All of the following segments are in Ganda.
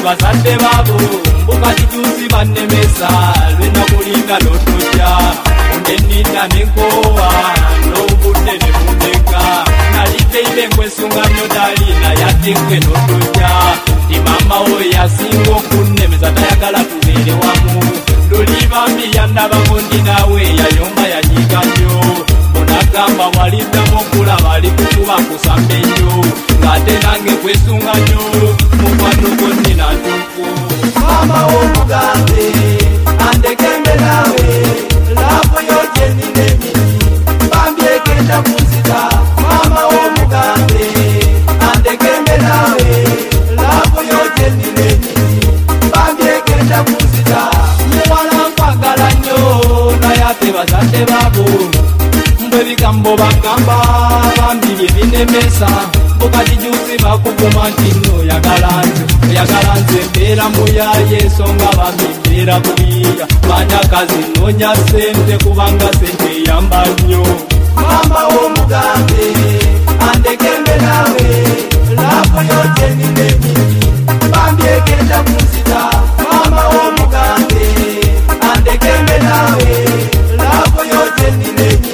bazadde baabo mbuga kijuzi bannemesa lwena kulinga n'otojja unenninda nenkowa n'obudde ne bundeka naliteire nkwesunga nnyo talina yatekwe n'otojja ndi mama we yasinga okunnemeza tayagala tubeere wamu lulibambi yandabako ndi naawe yayomba yanyiga nnyo bonagamba waliddamu okulaba ali kukuba kusamba ennyo ng'ate nange kwesunga nnyo mukwano gonnina ntuufu mama w'omugambe andekembe naawe laavu yojenina emiri bambi egenda kunzita mama w'omugambe andekembe naawe laavu yojenina emiri bambi egenda kunzita muwala nkwagala nnyo naye ate bazadde baabo ebigambo bagamba bambi byebinemesa bukati juzi bakuvuma nti nno oyagala nze embeera muyaye ensonga bambi mbeera buliya banyakazi nonya sente kubanga sente eyamba nnyo mama w'omugambe andekembe naawe laavu yojenina emiri bambi egenda kunzita mama w'omugambe andekembe naawe laavu yojenina emiri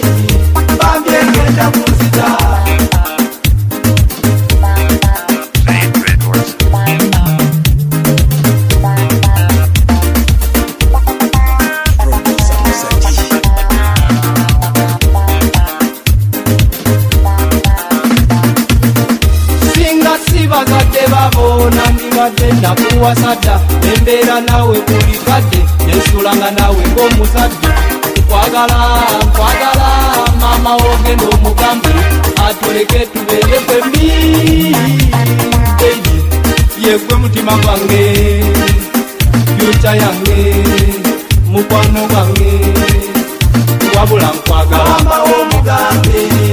nakuwasada embeera naawe kulikadde nensulanga naawe ng'omuzadde nkwagala mama wogenda omugambe atuleke tubeere kwembi yegwe mutima gwange fyuca yange mukwano gwange wabula nkwagala mama w'omugambe